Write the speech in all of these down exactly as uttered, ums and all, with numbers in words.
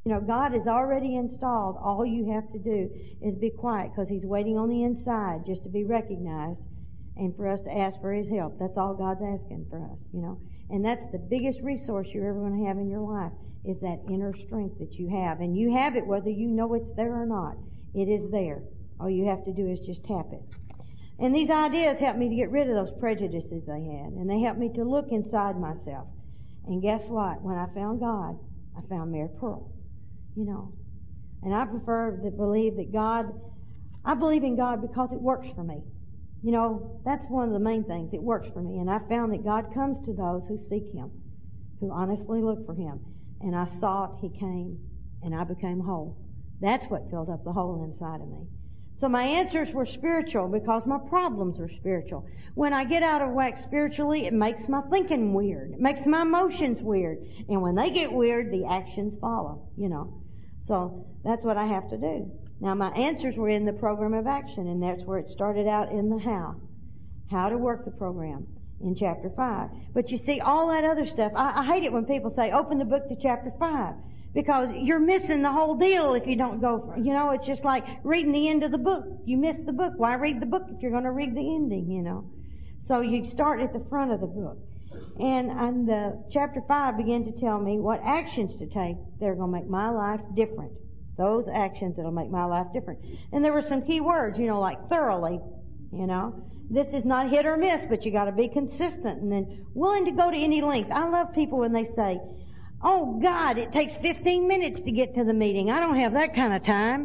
You know, God is already installed. All you have to do is be quiet because He's waiting on the inside just to be recognized and for us to ask for His help. That's all God's asking for us, you know. And that's the biggest resource you're ever going to have in your life is that inner strength that you have. And you have it whether you know it's there or not. It is there. All you have to do is just tap it. And these ideas helped me to get rid of those prejudices I had. And they helped me to look inside myself. And guess what? When I found God, I found Mary Pearl. You know. And I prefer to believe that God, I believe in God because it works for me. You know, that's one of the main things. It works for me. And I found that God comes to those who seek Him, who honestly look for Him. And I sought, He came, and I became whole. That's what filled up the hole inside of me. So my answers were spiritual because my problems were spiritual. When I get out of whack spiritually, it makes my thinking weird. It makes my emotions weird. And when they get weird, the actions follow, you know. So that's what I have to do. Now, my answers were in the program of action, and that's where it started out in the how. How to work the program in chapter five. But you see, all that other stuff, I, I hate it when people say, open the book to chapter five, because you're missing the whole deal if you don't go, for, you know, it's just like reading the end of the book. You miss the book. Why read the book if you're going to read the ending, you know? So you start at the front of the book. And, and the chapter five began to tell me what actions to take that are going to make my life different. Those actions that'll make my life different. And there were some key words, you know, like thoroughly, you know. This is not hit or miss, but you got to be consistent and then willing to go to any length. I love people when they say, oh, God, it takes fifteen minutes to get to the meeting. I don't have that kind of time.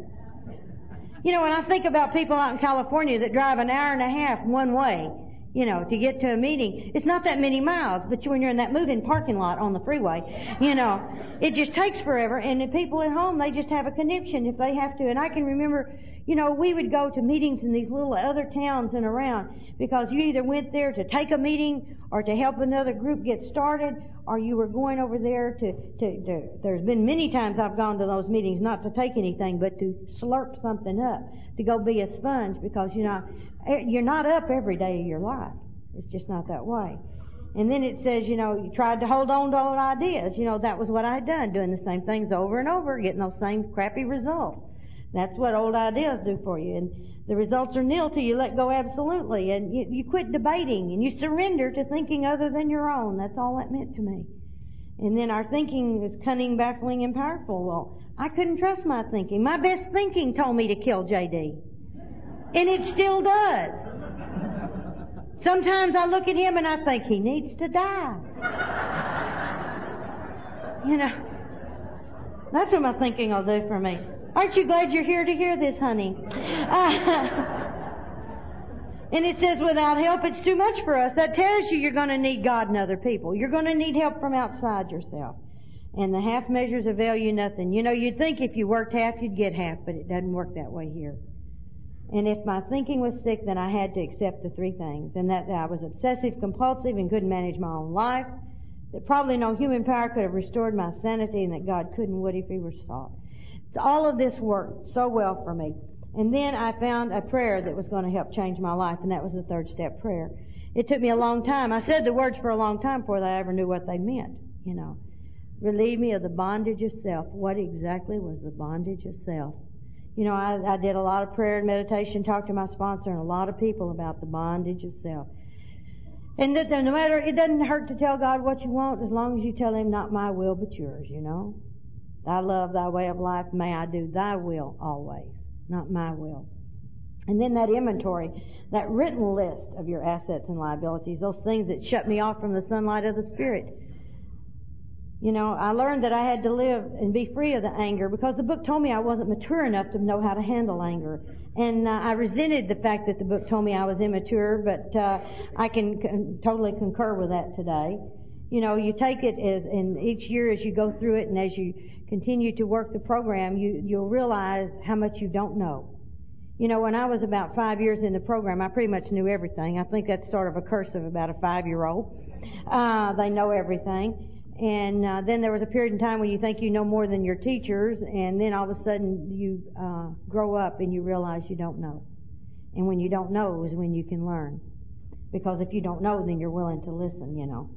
You know, when I think about people out in California that drive an hour and a half one way, you know, to get to a meeting, it's not that many miles, but when you're in that moving parking lot on the freeway, you know, it just takes forever. And the people at home, they just have a conniption if they have to. And I can remember, you know, we would go to meetings in these little other towns and around because you either went there to take a meeting or to help another group get started, or you were going over there to, to, to, there's been many times I've gone to those meetings not to take anything, but to slurp something up, to go be a sponge because, you know, you're not up every day of your life. It's just not that way. And then it says, you know, you tried to hold on to old ideas. You know, that was what I had done, doing the same things over and over, getting those same crappy results. That's what old ideas do for you. And the results are nil till you let go absolutely. And you, you quit debating and you surrender to thinking other than your own. That's all that meant to me. And then our thinking is cunning, baffling, and powerful. Well, I couldn't trust my thinking. My best thinking told me to kill J D. And it still does. Sometimes I look at him and I think he needs to die. You know, that's what my thinking will do for me. Aren't you glad you're here to hear this, honey? Uh, and it says without help, it's too much for us. That tells you you're going to need God and other people. You're going to need help from outside yourself. And the half measures avail you nothing. You know, you'd think if you worked half, you'd get half, but it doesn't work that way here. And if my thinking was sick, then I had to accept the three things. And that, that I was obsessive, compulsive, and couldn't manage my own life. That probably no human power could have restored my sanity, and that God couldn't would if He were sought. So all of this worked so well for me. And then I found a prayer that was going to help change my life, and that was the third step prayer. It took me a long time. I said the words for a long time before I ever knew what they meant, you know. Relieve me of the bondage of self. What exactly was the bondage of self? You know, I, I did a lot of prayer and meditation, talked to my sponsor and a lot of people about the bondage of self. And that no matter, it doesn't hurt to tell God what you want as long as you tell Him, not my will, but yours, you know. Thy love, thy way of life, may I do thy will always, not my will. And then that inventory, that written list of your assets and liabilities, those things that shut me off from the sunlight of the Spirit. You know, I learned that I had to live and be free of the anger because the book told me I wasn't mature enough to know how to handle anger. And uh, I resented the fact that the book told me I was immature, but uh, I can, can totally concur with that today. You know, you take it as, and each year as you go through it and as you continue to work the program, you, you'll realize how much you don't know. You know, when I was about five years in the program, I pretty much knew everything. I think that's sort of a curse of about a five-year-old. Uh, they know everything. And uh, then there was a period in time when you think you know more than your teachers, and then all of a sudden you uh, grow up and you realize you don't know. And when you don't know is when you can learn. Because if you don't know, then you're willing to listen, you know.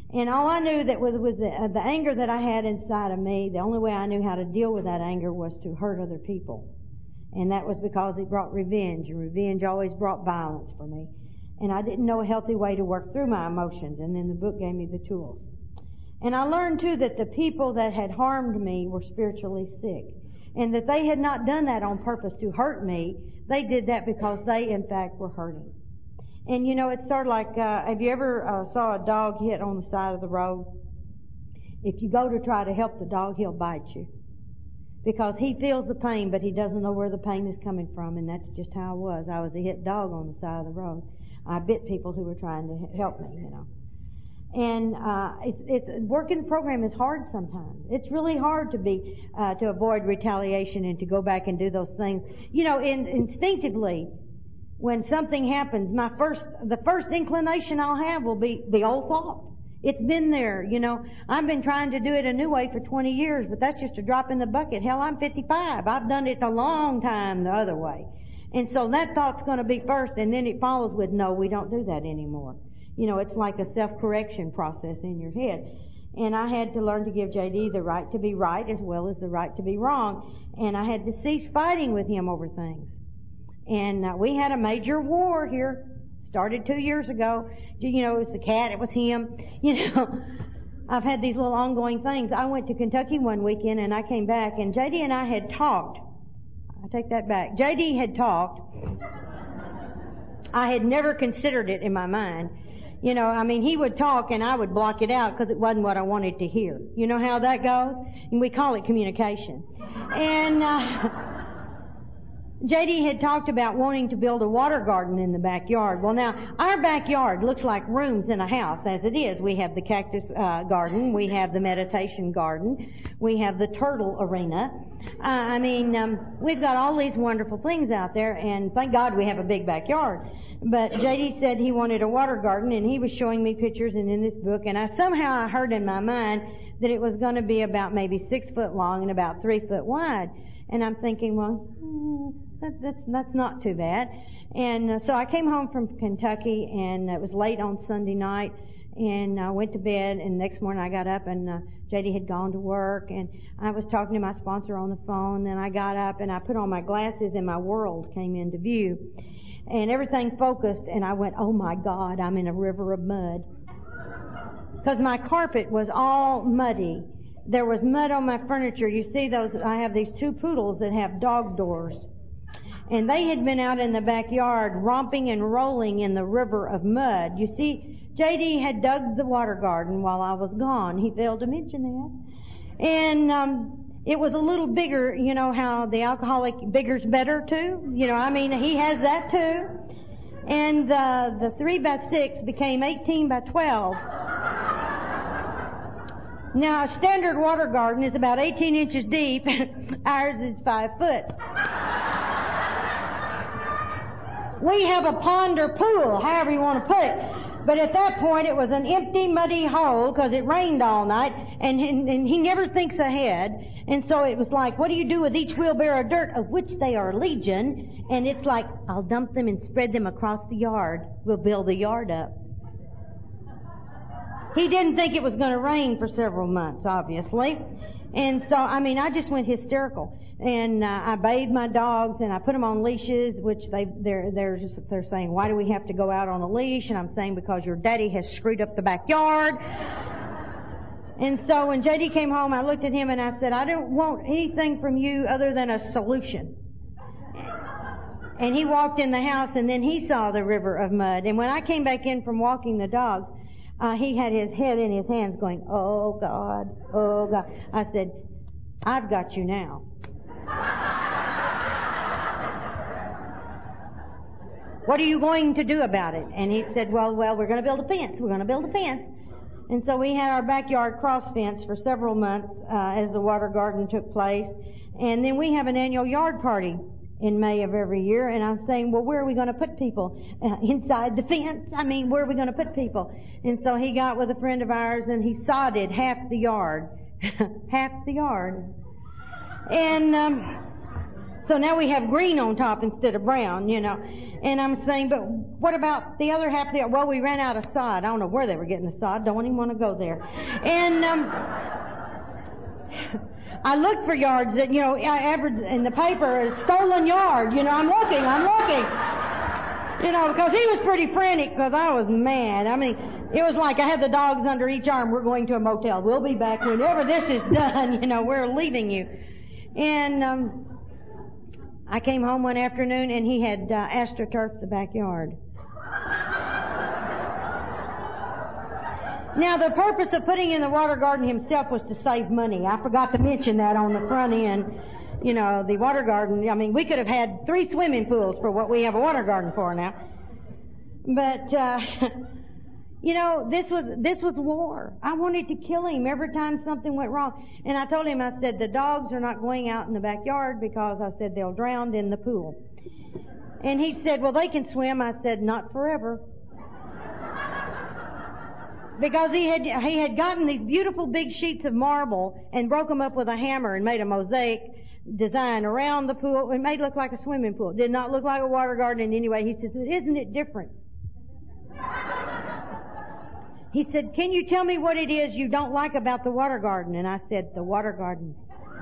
And all I knew that was, was the, uh, the anger that I had inside of me, the only way I knew how to deal with that anger was to hurt other people. And that was because it brought revenge, and revenge always brought violence for me. And I didn't know a healthy way to work through my emotions, and then the book gave me the tools. And I learned, too, that the people that had harmed me were spiritually sick, and that they had not done that on purpose to hurt me. They did that because they, in fact, were hurting. And, you know, it's sort of like, uh, have you ever uh, saw a dog hit on the side of the road? If you go to try to help the dog, he'll bite you. Because he feels the pain, but he doesn't know where the pain is coming from, and that's just how I was. I was a hit dog on the side of the road. I bit people who were trying to help me, you know. And uh it's it's working the program is hard sometimes. It's really hard to be uh to avoid retaliation and to go back and do those things. You know, in, instinctively, when something happens, my first the first inclination I'll have will be the old thought. It's been there, you know. I've been trying to do it a new way for twenty years, but that's just a drop in the bucket. Hell, I'm fifty-five. I've done it a long time the other way. And so that thought's going to be first, and then it follows with, no, we don't do that anymore. You know, it's like a self-correction process in your head. And I had to learn to give J D the right to be right as well as the right to be wrong. And I had to cease fighting with him over things. And uh, we had a major war here. Started two years ago. You know, it was the cat, it was him. You know, I've had these little ongoing things. I went to Kentucky one weekend and I came back, and J D and I had talked. I take that back. J D had talked. I had never considered it in my mind. You know, I mean, he would talk and I would block it out because it wasn't what I wanted to hear. You know how that goes? And we call it communication. And uh, J D had talked about wanting to build a water garden in the backyard. Well, now, our backyard looks like rooms in a house as it is. We have the cactus uh, garden. We have the meditation garden. We have the turtle arena. Uh, I mean, um, we've got all these wonderful things out there, and thank God we have a big backyard. But J D said he wanted a water garden, and he was showing me pictures and in this book, and I somehow I heard in my mind that it was going to be about maybe six foot long and about three foot wide. And I'm thinking, well, hmm, that, that's that's not too bad. And uh, so I came home from Kentucky, and it was late on Sunday night, and I went to bed, and the next morning I got up, and uh, J D had gone to work, and I was talking to my sponsor on the phone, and I got up, and I put on my glasses, and my world came into view. And everything focused, and I went, oh my God, I'm in a river of mud. Because my carpet was all muddy. There was mud on my furniture. You see those, I have these two poodles that have dog doors. And they had been out in the backyard romping and rolling in the river of mud. You see, J D had dug the water garden while I was gone. He failed to mention that. And, um, it was a little bigger, you know how the alcoholic bigger's better too? You know, I mean, he has that too. And uh, the three by six became eighteen by twelve. Now, a standard water garden is about eighteen inches deep. Ours is five foot. We have a pond or pool, however you want to put it. But at that point, it was an empty, muddy hole because it rained all night, and, and, and he never thinks ahead. And so it was like, what do you do with each wheelbarrow of dirt, of which they are legion? And it's like, I'll dump them and spread them across the yard. We'll build the yard up. He didn't think it was going to rain for several months, obviously. And so, I mean, I just went hysterical. And uh, I bathed my dogs, and I put them on leashes, which they they're they're just they're saying, why do we have to go out on a leash? And I'm saying, because your daddy has screwed up the backyard. And so when J D came home, I looked at him and I said, I don't want anything from you other than a solution. And he walked in the house, and then he saw the river of mud. And when I came back in from walking the dogs, uh, he had his head in his hands going, oh God, oh God. I said, I've got you now. What are you going to do about it? And he said, well, well, we're going to build a fence. We're going to build a fence. And so we had our backyard cross fence for several months uh, as the water garden took place. And then we have an annual yard party in May of every year. And I'm saying, well, where are we going to put people? Uh, inside the fence? I mean, where are we going to put people? And so he got with a friend of ours, and he sodded half the yard. half the yard. And um So now we have green on top instead of brown, you know. And I'm saying, but what about the other half of the, well, we ran out of sod. I don't know where they were getting the sod. Don't even want to go there. And, um, I looked for yards that, you know, I averaged in the paper, a stolen yard. You know, I'm looking, I'm looking. You know, because he was pretty frantic because I was mad. I mean, it was like I had the dogs under each arm. We're going to a motel. We'll be back whenever this is done. You know, we're leaving you. And, um, I came home one afternoon and he had uh, astroturfed the backyard. Now, the purpose of putting in the water garden himself was to save money. I forgot to mention that on the front end. You know, the water garden, I mean, we could have had three swimming pools for what we have a water garden for now. But, uh, you know, this was, this was war. I wanted to kill him every time something went wrong. And I told him, I said, the dogs are not going out in the backyard because I said they'll drown in the pool. And he said, well, they can swim. I said, not forever. Because he had, he had gotten these beautiful big sheets of marble and broke them up with a hammer and made a mosaic design around the pool. It made it look like a swimming pool. It did not look like a water garden in any way. He says, isn't it different? He said, can you tell me what it is you don't like about the water garden? And I said, the water garden.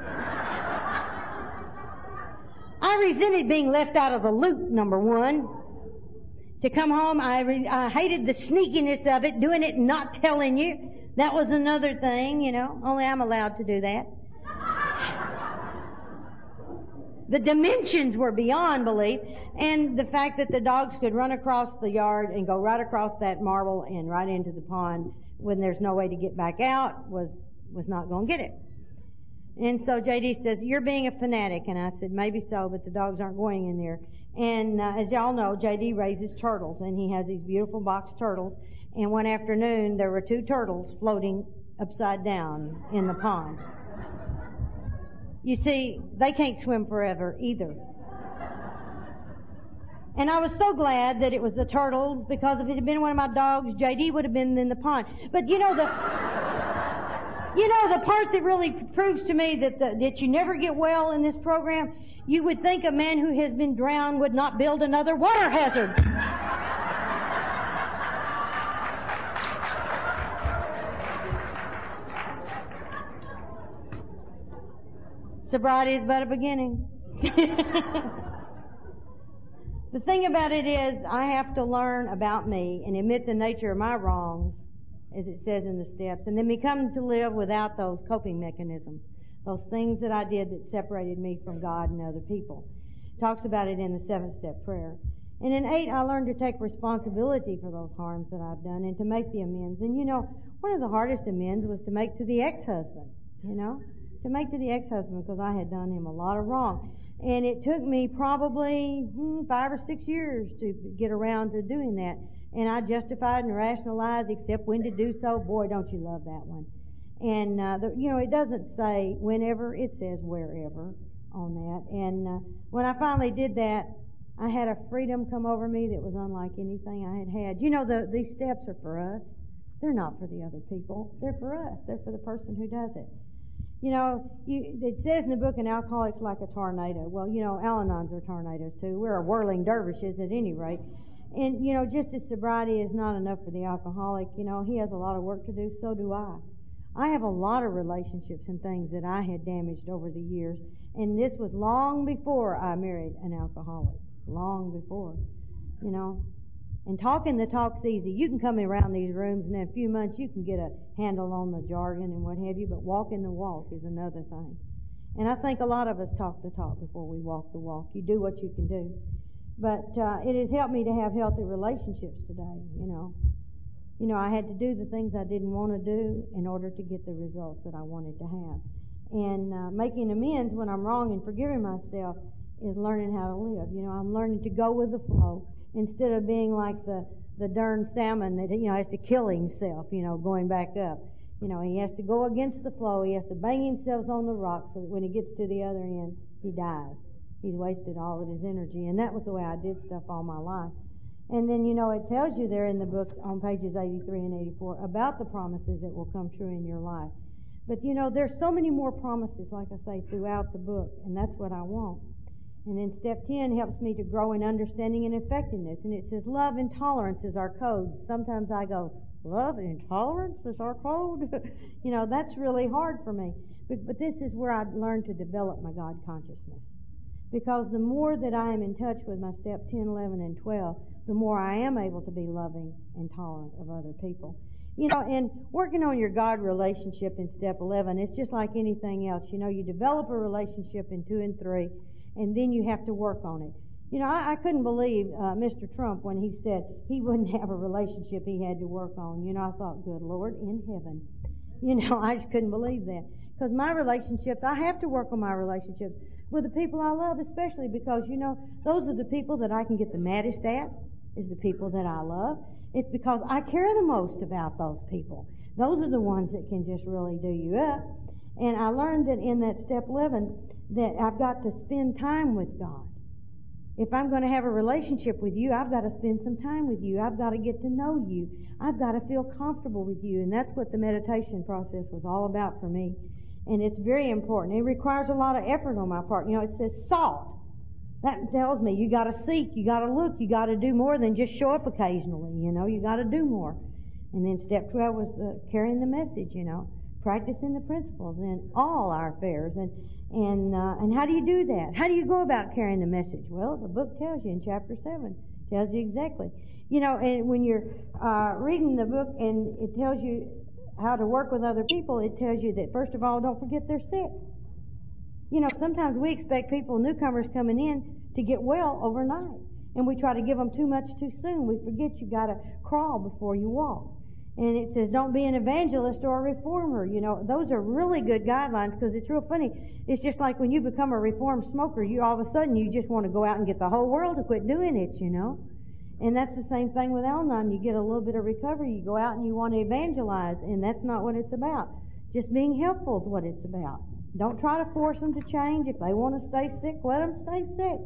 I resented being left out of the loop, number one. To come home, I, re- I hated the sneakiness of it, doing it and not telling you. That was another thing, you know. Only I'm allowed to do that. The dimensions were beyond belief. And the fact that the dogs could run across the yard and go right across that marble and right into the pond when there's no way to get back out was, was not going to get it. And so J D says, you're being a fanatic. And I said, maybe so, but the dogs aren't going in there. And uh, as y'all know, J D raises turtles, and he has these beautiful box turtles. And one afternoon, there were two turtles floating upside down in the pond. You see, they can't swim forever either. And I was so glad that it was the turtles, because if it had been one of my dogs, J D would have been in the pond. But you know, the... You know, the part that really proves to me that the, that you never get well in this program, you would think a man who has been drowned would not build another water hazard. Sobriety is but a beginning. The thing about it is, I have to learn about me and admit the nature of my wrongs, as it says in the steps, and then become to live without those coping mechanisms, those things that I did that separated me from God and other people. It talks about it in the seventh step prayer. And in eight, I learned to take responsibility for those harms that I've done and to make the amends. And you know, one of the hardest amends was to make to the ex-husband, you know, to make to the ex-husband, because I had done him a lot of wrong. And it took me probably hmm, five or six years to get around to doing that. And I justified and rationalized, except when to do so. Boy, don't you love that one. And, uh, the, you know, it doesn't say whenever, it says wherever on that. And uh, when I finally did that, I had a freedom come over me that was unlike anything I had had. You know, the, these steps are for us. They're not for the other people. They're for us. They're for the person who does it. You know, you, it says in the book, an alcoholic's like a tornado. Well, you know, Al-Anons are tornadoes too. We're a whirling dervishes at any rate. And, you know, just as sobriety is not enough for the alcoholic, you know, he has a lot of work to do, so do I. I have a lot of relationships and things that I had damaged over the years, and this was long before I married an alcoholic. Long before, you know. And talking the talk's easy. You can come around these rooms, and in a few months you can get a handle on the jargon and what have you, but walking the walk is another thing. And I think a lot of us talk the talk before we walk the walk. You do what you can do. But uh, it has helped me to have healthy relationships today, you know. You know, I had to do the things I didn't want to do in order to get the results that I wanted to have. And uh, making amends when I'm wrong and forgiving myself is learning how to live. You know, I'm learning to go with the flow instead of being like the, the darn salmon that, you know, has to kill himself, you know, going back up. You know, he has to go against the flow. He has to bang himself on the rock so that when he gets to the other end, he dies. He's wasted all of his energy. And that was the way I did stuff all my life. And then, you know, it tells you there in the book on pages eighty-three and eighty-four about the promises that will come true in your life. But, you know, there's so many more promises, like I say, throughout the book. And that's what I want. And then step ten helps me to grow in understanding and effectiveness. And it says love and tolerance is our code. Sometimes I go, love and tolerance is our code? You know, that's really hard for me. But, but this is where I learned to develop my God consciousness. Because the more that I am in touch with my step ten, eleven, and twelve, the more I am able to be loving and tolerant of other people. You know, and working on your God relationship in step eleven, it's just like anything else. You know, you develop a relationship in two and three, and then you have to work on it. You know, I, I couldn't believe uh, Mister Trump when he said he wouldn't have a relationship he had to work on. You know, I thought, good Lord in heaven. You know, I just couldn't believe that. Because my relationships, I have to work on my relationships with the people I love, especially because, you know, those are the people that I can get the maddest at, is the people that I love. It's because I care the most about those people. Those are the ones that can just really do you up. And I learned that in that step eleven that I've got to spend time with God. If I'm going to have a relationship with you, I've got to spend some time with you. I've got to get to know you. I've got to feel comfortable with you. And that's what the meditation process was all about for me. And it's very important. It requires a lot of effort on my part. You know, it says salt. That tells me you got to seek, you got to look, you got to do more than just show up occasionally. You know, you got to do more. And then step twelve was the, carrying the message. You know, practicing the principles in all our affairs. And and uh, and how do you do that? How do you go about carrying the message? Well, the book tells you in chapter seven. Tells you exactly. You know, and when you're uh, reading the book and it tells you how to work with other people, it tells you that first of all, don't forget they're sick. You know, sometimes we expect people, newcomers coming in, to get well overnight. And we try to give them too much too soon. We forget you got to crawl before you walk. And it says don't be an evangelist or a reformer. You know, those are really good guidelines because it's real funny. It's just like when you become a reformed smoker, you all of a sudden you just want to go out and get the whole world to quit doing it, you know. And that's the same thing with Al-Anon. You get a little bit of recovery, you go out and you want to evangelize, and that's not what it's about. Just being helpful is what it's about. Don't try to force them to change. If they want to stay sick, let them stay sick.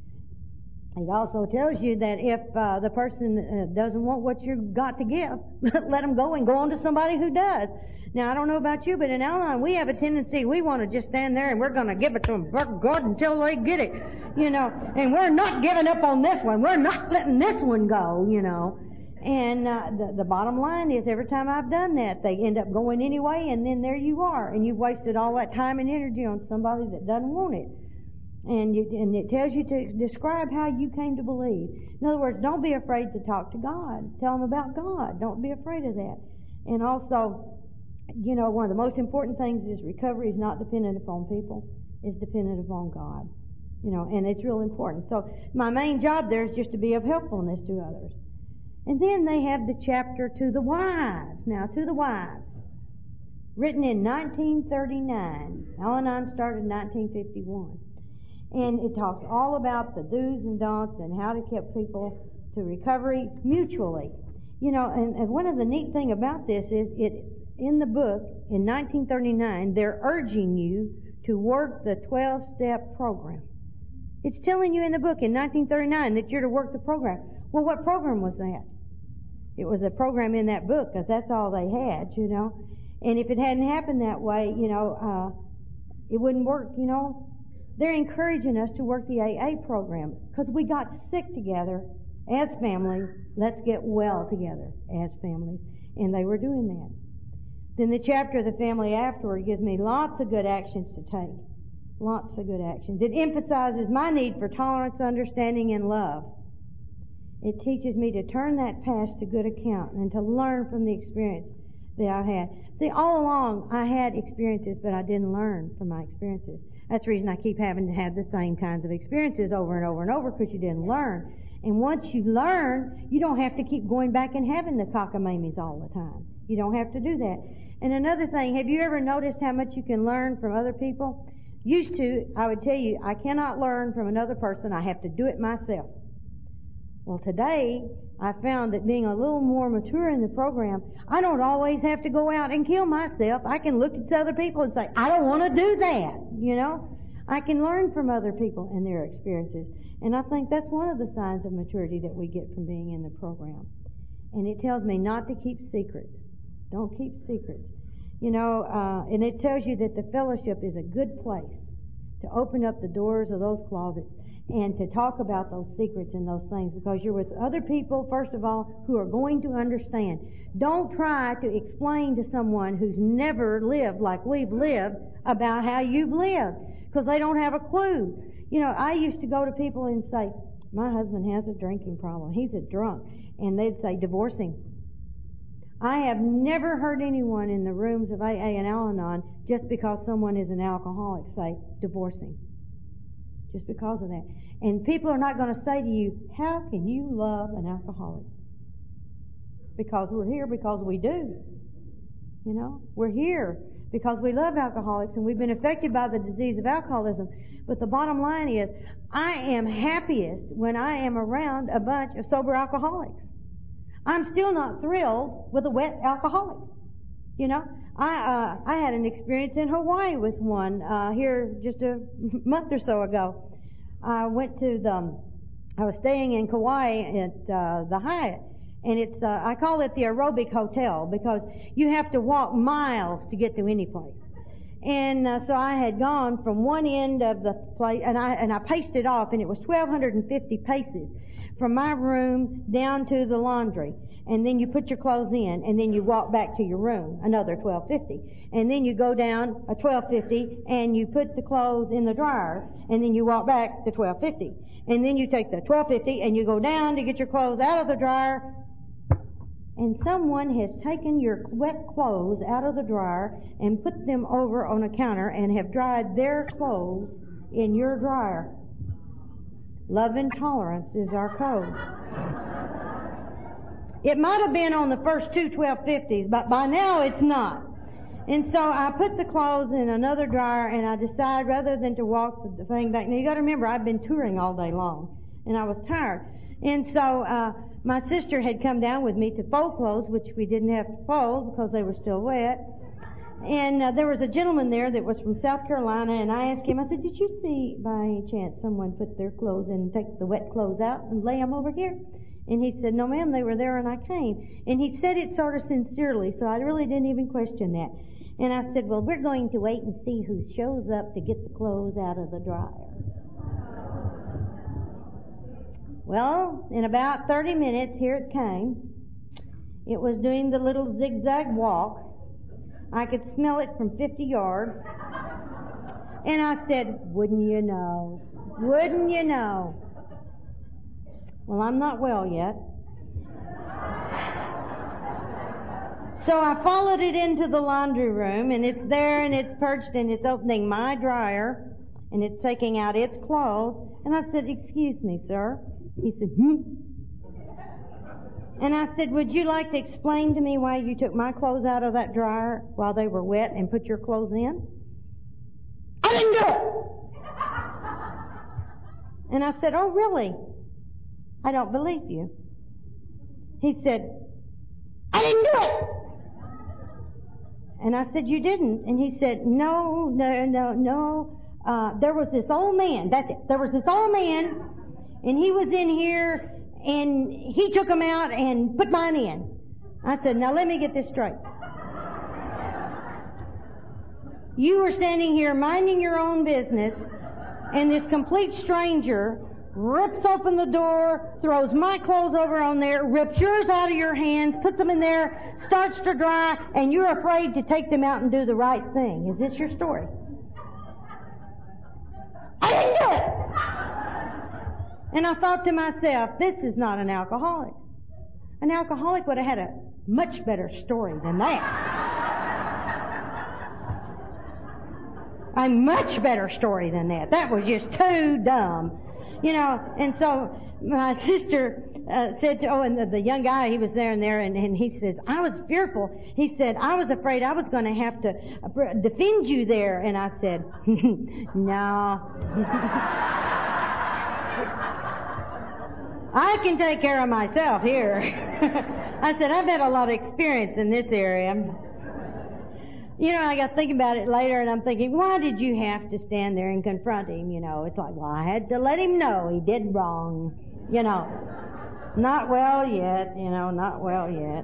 It also tells you that if uh, the person uh, doesn't want what you've got to give, let them go and go on to somebody who does. Now, I don't know about you, but in Al-Anon, we have a tendency, we want to just stand there and we're going to give it to them, God, until they get it, you know. And we're not giving up on this one. We're not letting this one go, you know. And uh, the, the bottom line is every time I've done that, they end up going anyway, and then there you are. And you've wasted all that time and energy on somebody that doesn't want it. And, you, and it tells you to describe how you came to believe. In other words, don't be afraid to talk to God. Tell them about God. Don't be afraid of that. And also, you know, one of the most important things is recovery is not dependent upon people. It's dependent upon God. You know, and it's real important. So my main job there is just to be of helpfulness to others. And then they have the chapter to the wives. Now, to the wives. Written in nineteen thirty-nine. Al-Anon started in nineteen fifty-one. And it talks all about the do's and don'ts and how to get people to recovery mutually. You know, and, and one of the neat thing about this is it in the book in nineteen thirty-nine, they're urging you to work the twelve-step program. It's telling you in the book in nineteen thirty-nine that you're to work the program. Well, what program was that? It was a program in that book because that's all they had, you know. And if it hadn't happened that way, you know, uh, it wouldn't work, you know. They're encouraging us to work the A A program because we got sick together as families. Let's get well together as families. And they were doing that. Then the chapter of the family afterward gives me lots of good actions to take. Lots of good actions. It emphasizes my need for tolerance, understanding, and love. It teaches me to turn that past to good account and to learn from the experience that I've had. See, all along I had experiences, but I didn't learn from my experiences. That's the reason I keep having to have the same kinds of experiences over and over and over, because you didn't learn. And once you learn, you don't have to keep going back and having the cockamammies all the time. You don't have to do that. And another thing, have you ever noticed how much you can learn from other people? Used to, I would tell you, I cannot learn from another person. I have to do it myself. Well, today, I found that being a little more mature in the program, I don't always have to go out and kill myself. I can look at other people and say, I don't want to do that, you know. I can learn from other people and their experiences. And I think that's one of the signs of maturity that we get from being in the program. And it tells me not to keep secrets. Don't keep secrets. You know, uh, and it tells you that the fellowship is a good place. to open up the doors of those closets and to talk about those secrets and those things, because you're with other people, first of all, who are going to understand. Don't try to explain to someone who's never lived like we've lived about how you've lived, because they don't have a clue. You know, I used to go to people and say, my husband has a drinking problem. He's a drunk. And they'd say, divorce him. I have never heard anyone in the rooms of A A and Al-Anon, just because someone is an alcoholic, say, divorce him. Just because of that. And people are not going to say to you, how can you love an alcoholic? Because we're here because we do. You know, we're here because we love alcoholics and we've been affected by the disease of alcoholism. But the bottom line is, I am happiest when I am around a bunch of sober alcoholics. I'm still not thrilled with a wet alcoholic. You know, I uh, I had an experience in Hawaii with one uh, here just a month or so ago. I went to the, I was staying in Kauai at uh, the Hyatt, and it's uh, I call it the aerobic hotel because you have to walk miles to get to any place. And uh, so I had gone from one end of the place, and I and I paced it off, and it was twelve fifty paces from my room down to the laundry. And then you put your clothes in, and then you walk back to your room, another twelve fifty. And then you go down a twelve fifty, and you put the clothes in the dryer, and then you walk back to twelve fifty. And then you take the twelve fifty, and you go down to get your clothes out of the dryer, and someone has taken your wet clothes out of the dryer and put them over on a counter and have dried their clothes in your dryer. Love and tolerance is our code. It might have been on the first two twelve fifties, but by now it's not. And so I put the clothes in another dryer, and I decided rather than to walk the thing back. Now you got to remember, I've been touring all day long, and I was tired. And so uh my sister had come down with me to fold clothes, which we didn't have to fold because they were still wet. And uh, there was a gentleman there that was from South Carolina, and I asked him, I said, did you see by any chance someone put their clothes in and take the wet clothes out and lay them over here? And he said, no ma'am, they were there and I came. And he said it sort of sincerely, so I really didn't even question that. And I said, well, we're going to wait and see who shows up to get the clothes out of the dryer. Well, in about thirty minutes, here it came. It was doing the little zigzag walk. I could smell it from fifty yards. And I said, wouldn't you know? Wouldn't you know? Well, I'm not well yet. So I followed it into the laundry room, and it's there, and it's perched, and it's opening my dryer, and it's taking out its clothes. And I said, excuse me, sir. He said, hmm. And I said, would you like to explain to me why you took my clothes out of that dryer while they were wet and put your clothes in? I didn't do it! And I said, oh, really? I don't believe you. He said, I didn't do it! And I said, you didn't? And he said, no, no, no, no. Uh, there was this old man. That's it. There was this old man, and he was in here, and he took them out and put mine in. I said, now let me get this straight. You were standing here minding your own business, and this complete stranger rips open the door, throws my clothes over on there, rips yours out of your hands, puts them in there, starts to dry, and you're afraid to take them out and do the right thing. Is this your story? I didn't do it! And I thought to myself, this is not an alcoholic. An alcoholic would have had a much better story than that. A much better story than that. That was just too dumb. You know, and so my sister uh, said to, oh, and the, the young guy, he was there and there, and, and he says, I was fearful. He said, I was afraid I was going to have to defend you there. And I said, no. I can take care of myself here. I said, I've had a lot of experience in this area. You know, I got to think about it later, and I'm thinking, why did you have to stand there and confront him? You know, it's like, well, I had to let him know he did wrong. You know, not well yet, you know, not well yet.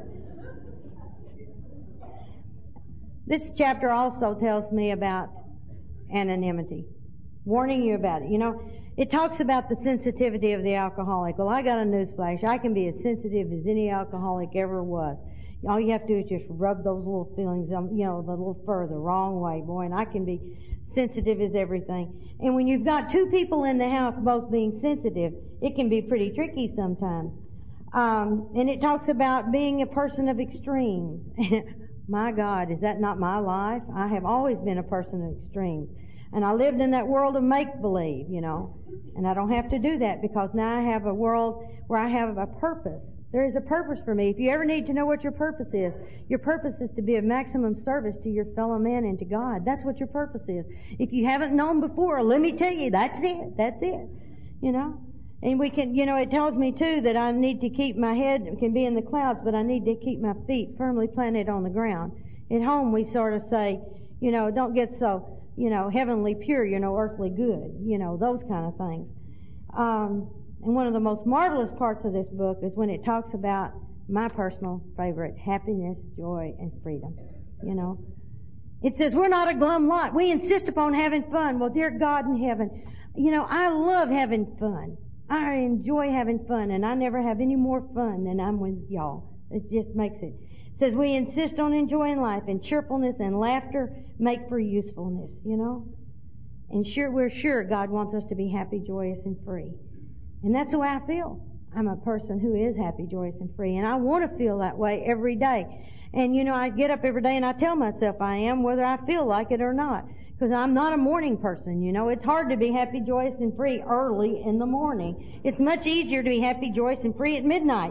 This chapter also tells me about anonymity. warning you about it. You know, it talks about the sensitivity of the alcoholic. Well, I got a newsflash. I can be as sensitive as any alcoholic ever was. All you have to do is just rub those little feelings, um, you know, the little fur the wrong way, boy, and I can be sensitive as everything. And when you've got two people in the house both being sensitive, it can be pretty tricky sometimes. Um, and it talks about being a person of extremes. My God, is that not my life? I have always been a person of extremes. And I lived in that world of make-believe, you know. And I don't have to do that because now I have a world where I have a purpose. There is a purpose for me. If you ever need to know what your purpose is, your purpose is to be of maximum service to your fellow man and to God. That's what your purpose is. If you haven't known before, let me tell you, that's it. That's it. You know? And we can, you know, it tells me too that I need to keep my head, can be in the clouds, but I need to keep my feet firmly planted on the ground. At home we sort of say, you know, don't get so, you know, heavenly pure, you know, earthly good, you know, those kind of things. Um, and one of the most marvelous parts of this book is when it talks about my personal favorite, happiness, joy, and freedom, you know. It says we're not a glum lot. We insist upon having fun. Well, dear God in heaven, you know, I love having fun. I enjoy having fun, and I never have any more fun than I'm with y'all. It just makes it. It says we insist on enjoying life, and cheerfulness and laughter make for usefulness, you know. And sure, we're sure God wants us to be happy, joyous, and free. And that's the way I feel. I'm a person who is happy, joyous, and free, and I want to feel that way every day. And, you know, I get up every day and I tell myself I am, whether I feel like it or not. Because I'm not a morning person, you know. It's hard to be happy, joyous, and free early in the morning. It's much easier to be happy, joyous, and free at midnight.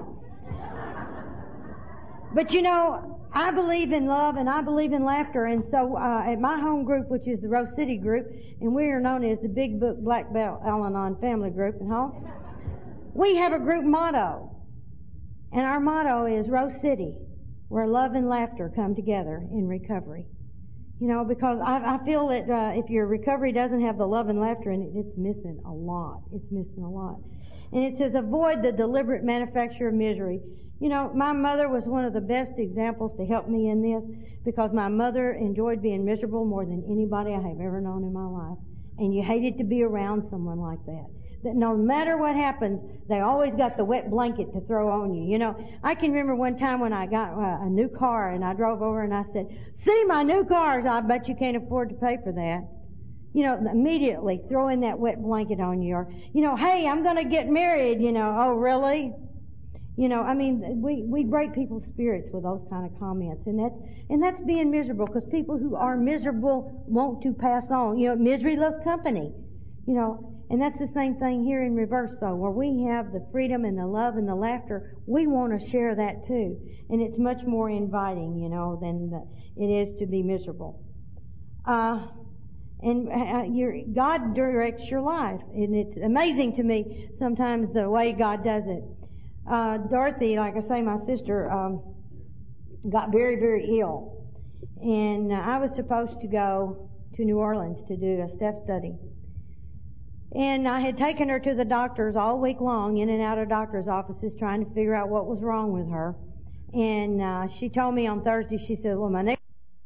But, you know, I believe in love and I believe in laughter. And so uh, at my home group, which is the Rose City group, and we are known as the Big Book Black Belt Al-Anon Family Group at home, we have a group motto. And our motto is Rose City, where love and laughter come together in recovery. You know, because I, I feel that uh, if your recovery doesn't have the love and laughter in it, it's missing a lot. It's missing a lot. And it says, avoid the deliberate manufacture of misery. You know, my mother was one of the best examples to help me in this because my mother enjoyed being miserable more than anybody I have ever known in my life. And you hated to be around someone like that. That no matter what happens, they always got the wet blanket to throw on you. You know, I can remember one time when I got uh, a new car and I drove over and I said, see my new cars, I bet you can't afford to pay for that. You know, immediately throwing that wet blanket on you. Or, you know, hey, I'm going to get married, you know, oh really? You know, I mean, we, we break people's spirits with those kind of comments. And that's, and that's being miserable because people who are miserable want to pass on. You know, misery loves company. You know, and that's the same thing here in reverse, though, where we have the freedom and the love and the laughter. We want to share that, too. And it's much more inviting, you know, than the, it is to be miserable. Uh, and uh, your, God directs your life. And it's amazing to me sometimes the way God does it. Uh, Dorothy, like I say, my sister, um, got very, very ill. And uh, I was supposed to go to New Orleans to do a step study. And I had taken her to the doctors all week long, in and out of doctors' offices, trying to figure out what was wrong with her. And uh, she told me on Thursday, she said, well, my next,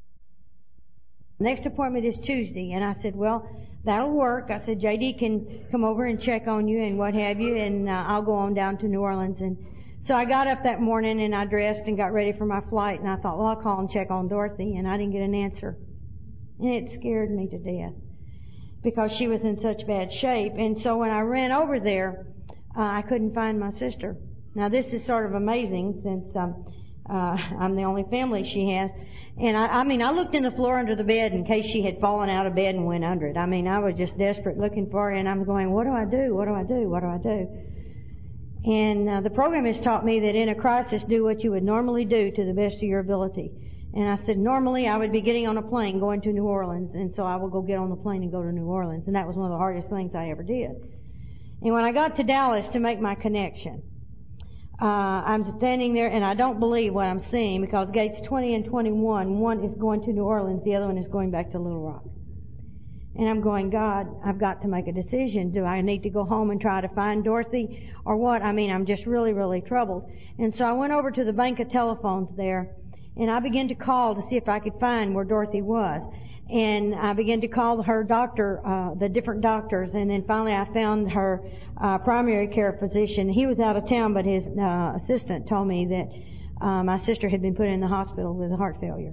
next appointment is Tuesday. And I said, well, that'll work. I said, J D can come over and check on you and what have you, and uh, I'll go on down to New Orleans. And so I got up that morning and I dressed and got ready for my flight. And I thought, well, I'll call and check on Dorothy. And I didn't get an answer. And it scared me to death, because she was in such bad shape. And so when I ran over there, uh, I couldn't find my sister. Now this is sort of amazing since um, uh, I'm the only family she has. And I, I mean, I looked in the floor under the bed in case she had fallen out of bed and went under it. I mean, I was just desperate looking for her, and I'm going, what do I do? What do I do? What do I do? And uh, the program has taught me that in a crisis, do what you would normally do to the best of your ability. And I said, normally I would be getting on a plane going to New Orleans, and so I will go get on the plane and go to New Orleans. And that was one of the hardest things I ever did. And when I got to Dallas to make my connection, uh, I'm standing there and I don't believe what I'm seeing, because gates twenty and twenty-one, one is going to New Orleans, the other one is going back to Little Rock. And I'm going, God, I've got to make a decision. Do I need to go home and try to find Dorothy or what? I mean, I'm just really, really troubled. And so I went over to the bank of telephones there, and I began to call to see if I could find where Dorothy was. And I began to call her doctor, uh, the different doctors, and then finally I found her uh, primary care physician. He was out of town, but his uh, assistant told me that uh, my sister had been put in the hospital with heart failure,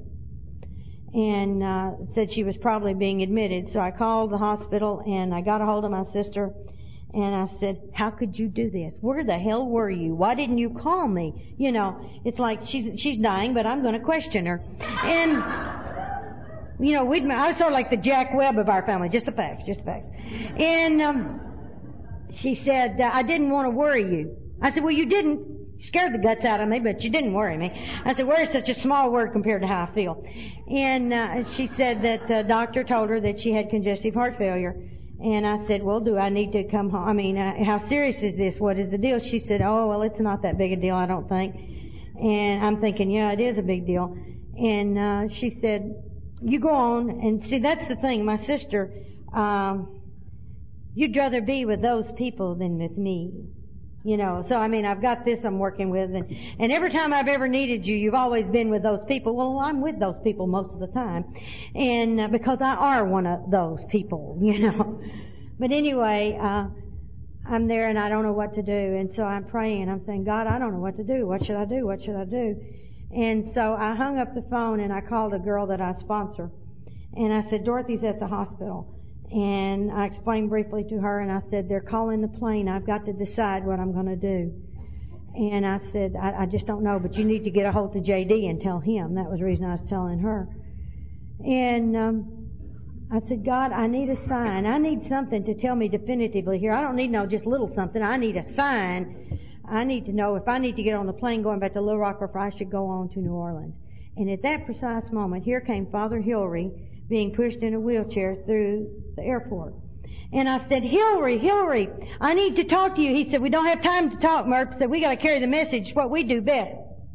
and uh, said she was probably being admitted. So I called the hospital, and I got a hold of my sister, and I said, "How could you do this? Where the hell were you? Why didn't you call me?" You know, it's like she's she's dying, but I'm going to question her, and. You know, we'd, I was sort of like the Jack Webb of our family, just the facts, just the facts. And um, she said, uh, I didn't want to worry you. I said, well, you didn't. You scared the guts out of me, but you didn't worry me. I said, worry is such a small word compared to how I feel. And uh, she said that the doctor told her that she had congestive heart failure. And I said, well, do I need to come home? I mean, uh, how serious is this? What is the deal? She said, oh, well, it's not that big a deal, I don't think. And I'm thinking, yeah, it is a big deal. And uh, she said, you go on, and see, that's the thing. My sister, um, you'd rather be with those people than with me. You know, so I mean, I've got this I'm working with, and, and every time I've ever needed you, you've always been with those people. Well, I'm with those people most of the time, and uh, because I are one of those people, you know. But anyway, uh, I'm there, and I don't know what to do, and so I'm praying, and I'm saying, God, I don't know what to do. What should I do? What should I do? And so I hung up the phone and I called a girl that I sponsor. And I said, Dorothy's at the hospital. And I explained briefly to her, and I said, they're calling the plane. I've got to decide what I'm going to do. And I said, I, I just don't know, but you need to get a hold of J D and tell him. That was the reason I was telling her. And um, I said, God, I need a sign. I need something to tell me definitively here. I don't need no just little something. I need a sign. I need to know if I need to get on the plane going back to Little Rock or if I should go on to New Orleans. And at that precise moment, here came Father Hillary being pushed in a wheelchair through the airport. And I said, Hillary, Hillary, I need to talk to you. He said, we don't have time to talk, Murph. He said, we got to carry the message, what we do best.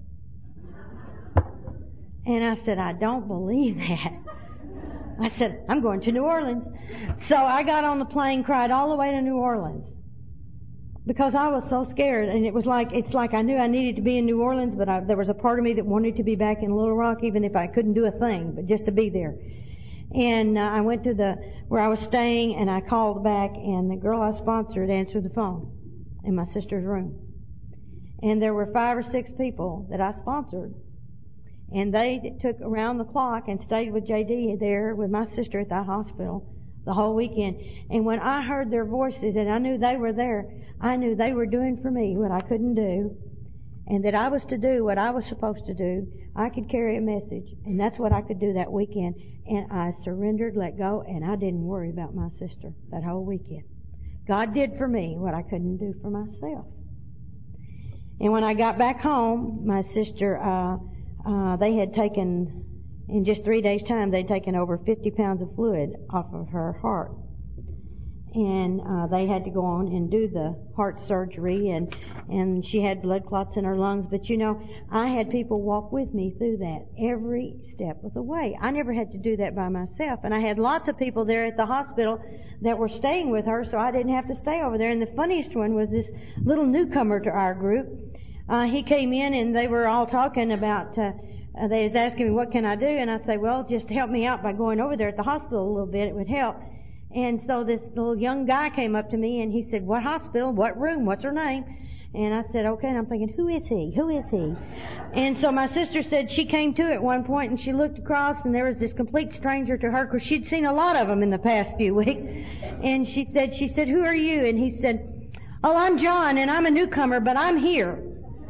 And I said, I don't believe that. I said, I'm going to New Orleans. So I got on the plane, cried all the way to New Orleans. Because I was so scared, and it was like, it's like I knew I needed to be in New Orleans, but I, there was a part of me that wanted to be back in Little Rock, even if I couldn't do a thing, but just to be there. And uh, I went to the, where I was staying, and I called back, and the girl I sponsored answered the phone in my sister's room. And there were five or six people that I sponsored, and they took around the clock and stayed with J D there with my sister at that hospital the whole weekend. And when I heard their voices and I knew they were there, I knew they were doing for me what I couldn't do, and that I was to do what I was supposed to do. I could carry a message, and that's what I could do that weekend. And I surrendered, let go, and I didn't worry about my sister that whole weekend. God did for me what I couldn't do for myself. And when I got back home, my sister, uh, uh, they had taken, in just three days' time, they'd taken over fifty pounds of fluid off of her heart. And uh, they had to go on and do the heart surgery, and and she had blood clots in her lungs. But you know, I had people walk with me through that every step of the way. I never had to do that by myself, and I had lots of people there at the hospital that were staying with her, so I didn't have to stay over there. And the funniest one was this little newcomer to our group. Uh, he came in, and they were all talking about. Uh, uh, they was asking me, what can I do? And I said, well, just help me out by going over there at the hospital a little bit. It would help. And so this little young guy came up to me and he said, what hospital? What room? What's her name? And I said, okay. And I'm thinking, who is he? Who is he? And so my sister said she came to at one point and she looked across and there was this complete stranger to her because she'd seen a lot of them in the past few weeks. And she said, she said, who are you? And he said, oh, I'm John and I'm a newcomer, but I'm here.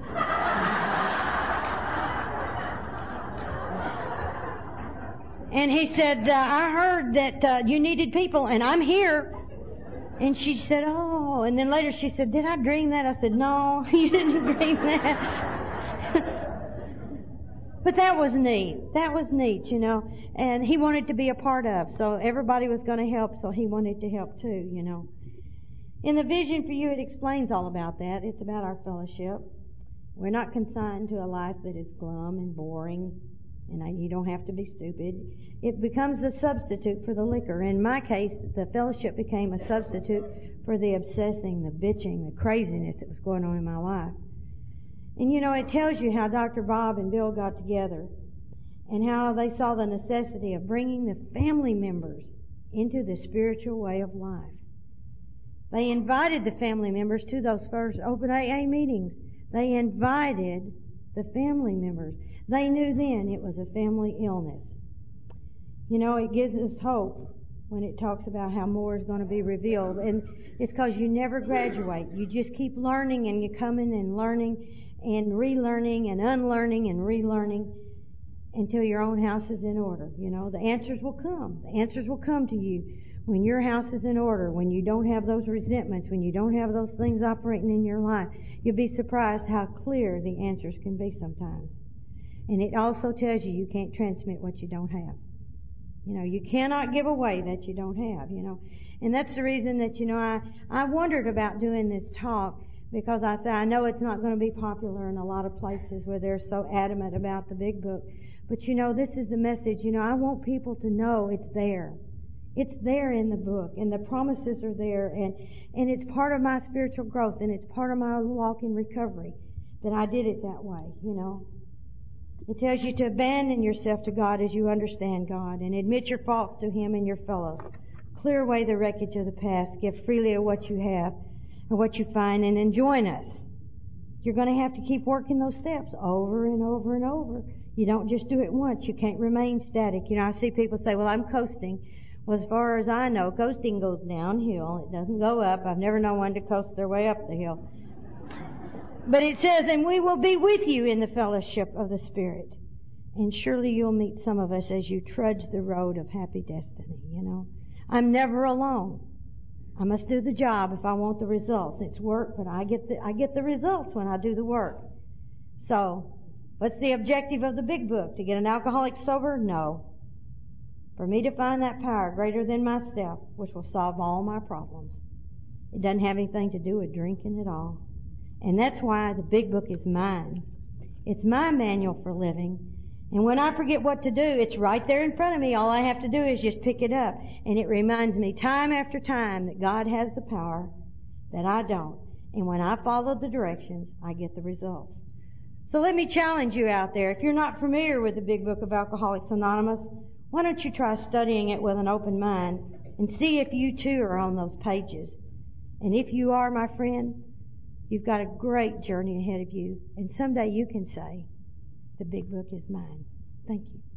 And he said, uh, I heard that uh, you needed people, and I'm here. And she said, oh. And then later she said, did I dream that? I said, no, you didn't dream that. But that was neat. That was neat, you know. And he wanted to be a part of. So everybody was going to help, so he wanted to help too, you know. In the Vision for You, it explains all about that. It's about our fellowship. We're not consigned to a life that is glum and boring. And you don't have to be stupid. It becomes a substitute for the liquor. In my case, the fellowship became a substitute for the obsessing, the bitching, the craziness that was going on in my life. And you know, it tells you how Doctor Bob and Bill got together. and how they saw the necessity of bringing the family members into the spiritual way of life. They invited the family members to those first open A A meetings. They invited the family members. They knew then it was a family illness. You know, it gives us hope when it talks about how more is going to be revealed. And it's because you never graduate. You just keep learning, and you come in and learning and relearning and unlearning and relearning until your own house is in order. You know, the answers will come. The answers will come to you when your house is in order, when you don't have those resentments, when you don't have those things operating in your life. You'll be surprised how clear the answers can be sometimes. And it also tells you you can't transmit what you don't have. You know, you cannot give away that you don't have, you know. And that's the reason that, you know, I, I wondered about doing this talk, because I say I know it's not going to be popular in a lot of places where they're so adamant about the big book. But, you know, this is the message. You know, I want people to know it's there. It's there in the book, and the promises are there, and, and it's part of my spiritual growth, and it's part of my walk in recovery that I did it that way, you know. It tells you to abandon yourself to God as you understand God, and admit your faults to Him and your fellows. Clear away the wreckage of the past. Give freely of what you have and what you find, and then join us. You're going to have to keep working those steps over and over and over. You don't just do it once. You can't remain static. You know, I see people say, well, I'm coasting. Well, as far as I know, coasting goes downhill. It doesn't go up. I've never known one to coast their way up the hill. But it says, and we will be with you in the fellowship of the Spirit. And surely you'll meet some of us as you trudge the road of happy destiny, you know. I'm never alone. I must do the job if I want the results. It's work, but I get the, I get the results when I do the work. So, what's the objective of the big book? To get an alcoholic sober? No. For me to find that power greater than myself, which will solve all my problems. It doesn't have anything to do with drinking at all. And that's why the big book is mine. It's my manual for living. And when I forget what to do, it's right there in front of me. All I have to do is just pick it up. And it reminds me time after time that God has the power, that I don't. And when I follow the directions, I get the results. So let me challenge you out there. If you're not familiar with the big book of Alcoholics Anonymous, why don't you try studying it with an open mind and see if you too are on those pages. And if you are, my friend, you've got a great journey ahead of you. And someday you can say, the big book is mine. Thank you.